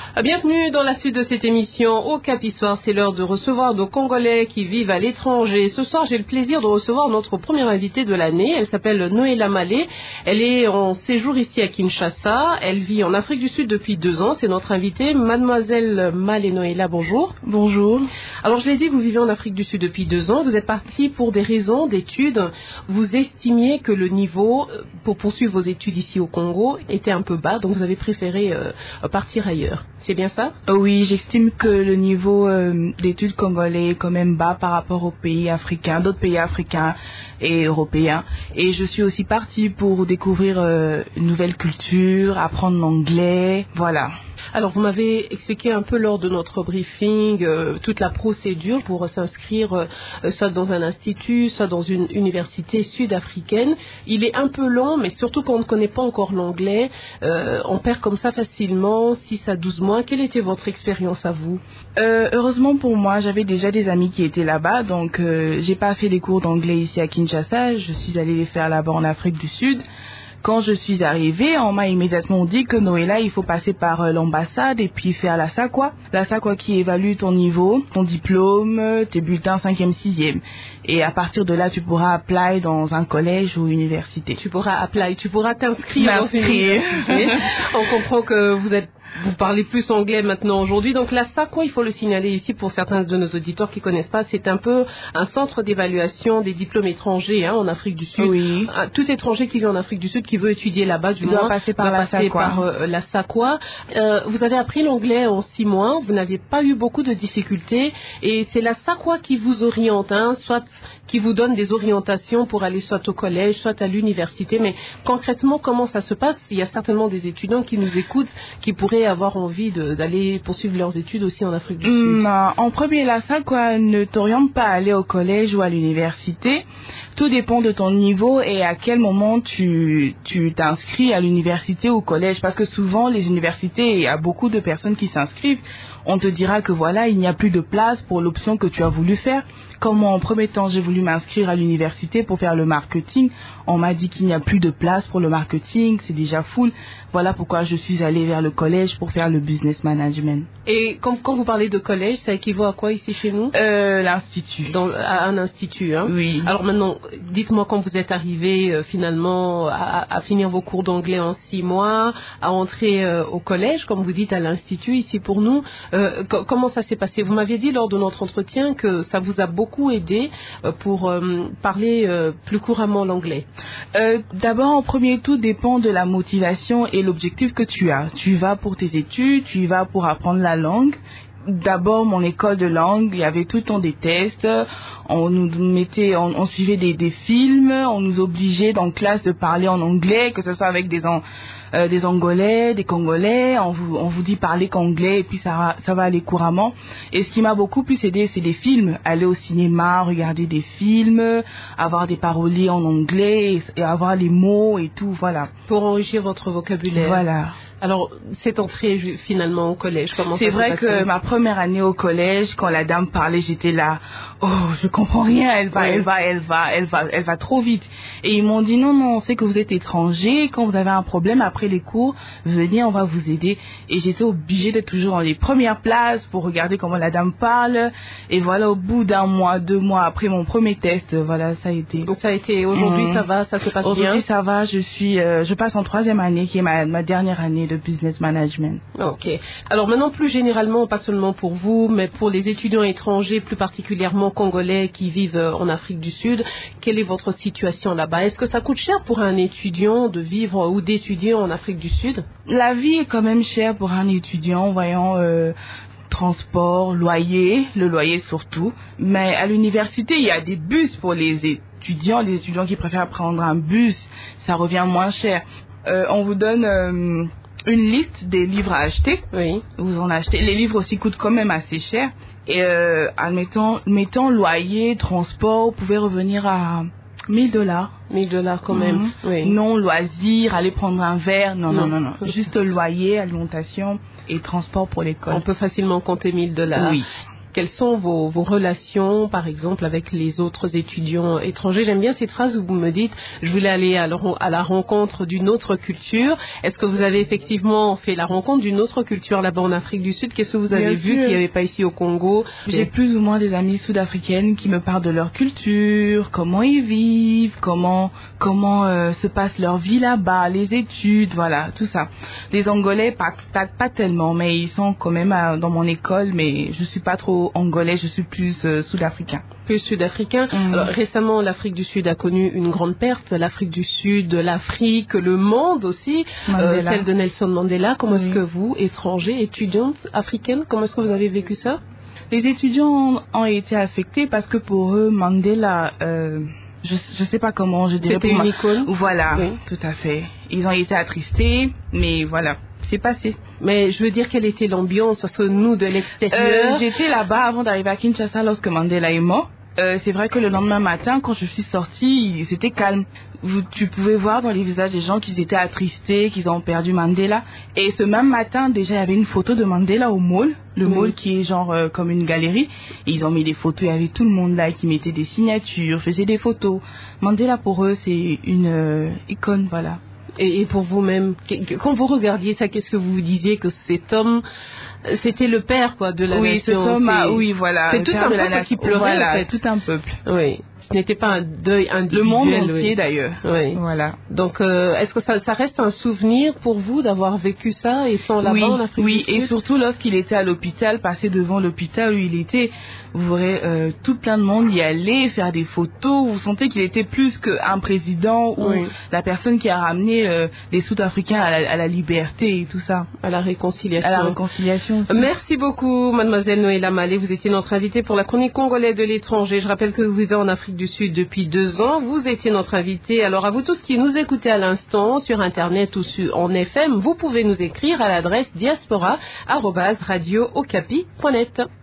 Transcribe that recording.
Bienvenue dans la suite de cette émission au Cap Histoire. C'est l'heure de recevoir nos Congolais qui vivent à l'étranger. Ce soir, j'ai le plaisir de recevoir notre première invitée de l'année. Elle s'appelle Noéla Malé. Elle est en séjour ici à Kinshasa. Elle vit en Afrique du Sud depuis 2 ans. C'est notre invitée, mademoiselle Malé Noéla. Bonjour. Bonjour. Alors, je l'ai dit, vous vivez en Afrique du Sud depuis 2 ans. Vous êtes partie pour des raisons d'études. Vous estimiez que le niveau pour poursuivre vos études ici au Congo était un peu bas, donc vous avez préféré partir ailleurs. C'est bien ça? Oui, j'estime que le niveau d'études congolais est quand même bas par rapport aux pays africains, d'autres pays africains et européens. Et je suis aussi partie pour découvrir une nouvelle culture, apprendre l'anglais, voilà. Alors, vous m'avez expliqué un peu lors de notre briefing toute la procédure pour s'inscrire soit dans un institut, soit dans une université sud-africaine. Il est un peu long, mais surtout quand on ne connaît pas encore l'anglais, on perd comme ça facilement 6 à 12 mois. Quelle était votre expérience à vous? Heureusement pour moi, j'avais déjà des amis qui étaient là-bas, donc j'ai pas fait des cours d'anglais ici à Kinshasa. Je suis allée les faire là-bas en Afrique du Sud. Quand je suis arrivée, on m'a immédiatement dit que Noéla, il faut passer par l'ambassade et puis faire la SACOA. La SACOA qui évalue ton niveau, ton diplôme, tes bulletins 5e, 6e. Et à partir de là, tu pourras apply dans un collège ou université. Tu pourras t'inscrire dans une université. On comprend que vous parlez plus anglais maintenant aujourd'hui. Donc la SACOA, il faut le signaler ici pour certains de nos auditeurs qui connaissent pas, c'est un peu un centre d'évaluation des diplômes étrangers en Afrique du Sud. Oui. Tout étranger qui vit en Afrique du Sud, qui veut étudier là-bas, doit passer par la SACOA. Vous avez appris l'anglais en 6 mois, vous n'avez pas eu beaucoup de difficultés et c'est la SACOA qui vous oriente, soit qui vous donne des orientations pour aller soit au collège, soit à l'université. Mais concrètement, comment ça se passe? Il y a certainement des étudiants qui nous écoutent, qui pourraient avoir envie d'aller poursuivre leurs études aussi en Afrique du Sud. En premier, la SACOA ne t'oriente pas à aller au collège ou à l'université. Tout dépend de ton niveau et à quel moment tu t'inscris à l'université ou au collège. Parce que souvent, les universités, il y a beaucoup de personnes qui s'inscrivent. On te dira que voilà, il n'y a plus de place pour l'option que tu as voulu faire. Comme moi, en premier temps, j'ai voulu m'inscrire à l'université pour faire le marketing. On m'a dit qu'il n'y a plus de place pour le marketing, c'est déjà full. Voilà pourquoi je suis allée vers le collège pour faire le business management. Et quand vous parlez de collège, ça équivaut à quoi ici chez nous? L'institut. À un institut, hein? Oui. Alors maintenant, dites-moi quand vous êtes arrivé finalement à finir vos cours d'anglais en 6 mois, à entrer au collège, comme vous dites, à l'institut ici pour nous. Comment ça s'est passé? Vous m'aviez dit lors de notre entretien que ça vous a beaucoup aidé pour parler plus couramment l'anglais. D'abord, en premier, tout dépend de la motivation et l'objectif que tu as. Tu vas pour tes études, tu y vas pour apprendre la langue. D'abord, mon école de langue, il y avait tout le temps des tests. On suivait des films, on nous obligeait dans classe de parler en anglais, que ce soit avec des Angolais, des Congolais. On vous dit parler qu'anglais et puis ça va aller couramment. Et ce qui m'a beaucoup plus aidé, c'est des films. Aller au cinéma, regarder des films, avoir des paroliers en anglais et avoir les mots et tout, voilà. Pour enrichir votre vocabulaire. Voilà. Alors, cette entrée finalement au collège, comment ça s'est passé? C'est vrai que ma première année au collège, quand la dame parlait, j'étais là, oh, je comprends rien, elle va trop vite. Et ils m'ont dit non, on sait que vous êtes étranger, quand vous avez un problème après les cours, venez, on va vous aider. Et j'étais obligée d'être toujours dans les premières places pour regarder comment la dame parle. Et voilà, au bout d'1 mois, 2 mois après mon premier test, voilà, ça a été. Donc ça a été, aujourd'hui ça va, ça se passe bien? Aujourd'hui ça va, je passe en 3e année, qui est ma dernière année de business management. Ok. Alors maintenant, plus généralement, pas seulement pour vous, mais pour les étudiants étrangers, plus particulièrement congolais qui vivent en Afrique du Sud, quelle est votre situation là-bas? Est-ce que ça coûte cher pour un étudiant de vivre ou d'étudier en Afrique du Sud? La vie est quand même chère pour un étudiant, voyons, transport, loyer, le loyer surtout. Mais à l'université, il y a des bus pour les étudiants qui préfèrent prendre un bus, ça revient moins cher. On vous donne une liste des livres à acheter. Oui. Vous en achetez. Les livres aussi coûtent quand même assez cher. Et mettons loyer, transport, vous pouvez revenir à $1000. $1000 quand même. Oui. Non, loisir, aller prendre un verre, non. Juste loyer, alimentation et transport pour l'école. On peut facilement compter $1000. Oui. quelles sont vos relations, par exemple, avec les autres étudiants étrangers? J'aime bien cette phrase où vous me dites, je voulais aller à la rencontre d'une autre culture. Est-ce que vous avez effectivement fait la rencontre d'une autre culture là-bas en Afrique du Sud? Qu'est-ce que vous avez vu qu'il n'y avait pas ici au Congo? J'ai plus ou moins des amies sud-africaines qui me parlent de leur culture, comment ils vivent, comment se passe leur vie là-bas, les études, voilà, tout ça. Les Angolais, pas tellement, mais ils sont quand même dans mon école, mais je suis pas trop angolais, je suis plus sud-africain. Plus sud-africain. Alors, récemment, l'Afrique du Sud a connu une grande perte. L'Afrique du Sud, l'Afrique, le monde aussi, celle de Nelson Mandela. Comment est-ce que vous, étrangers, étudiantes africaines, comment est-ce que vous avez vécu ça? Les étudiants ont été affectés parce que pour eux, Mandela... je sais pas comment je dirais. C'était une icône. Voilà, oui. Tout à fait. Ils ont été attristés, mais voilà, c'est passé. Mais je veux dire, quelle était l'ambiance? Parce que nous, de l'extérieur... J'étais là-bas avant d'arriver à Kinshasa lorsque Mandela est mort. C'est vrai que le lendemain matin, quand je suis sortie, c'était calme. Tu pouvais voir dans les visages des gens qu'ils étaient attristés, qu'ils ont perdu Mandela. Et ce même matin, déjà, il y avait une photo de Mandela au mall. Le mall qui est genre comme une galerie. Et ils ont mis des photos, il y avait tout le monde là qui mettait des signatures, faisait des photos. Mandela, pour eux, c'est une icône, voilà. Et pour vous-même, quand vous regardiez ça, qu'est-ce que vous vous disiez que cet homme, c'était le père quoi de la nation? Oui, cet homme, oui, voilà. C'est tout un peuple qui pleurait. Voilà, en fait. tout un peuple. Oui. Ce n'était pas un deuil individuel. Le monde entier d'ailleurs. Oui. Voilà. Donc, est-ce que ça reste un souvenir pour vous d'avoir vécu ça étant là-bas en Afrique du Sud? Oui, et surtout lorsqu'il était à l'hôpital, passer devant l'hôpital où il était, vous verrez tout plein de monde y aller, faire des photos. Vous sentez qu'il était plus qu'un président ou la personne qui a ramené les Sud-Africains à la liberté et tout ça. À la réconciliation. À la réconciliation. Merci beaucoup, mademoiselle Noëlla Malé. Vous étiez notre invitée pour la chronique congolais de l'étranger. Je rappelle que vous vivez en Afrique du Sud depuis 2 ans. Vous étiez notre invitée. Alors, à vous tous qui nous écoutez à l'instant sur Internet ou en FM, vous pouvez nous écrire à l'adresse diaspora@radiookapi.net.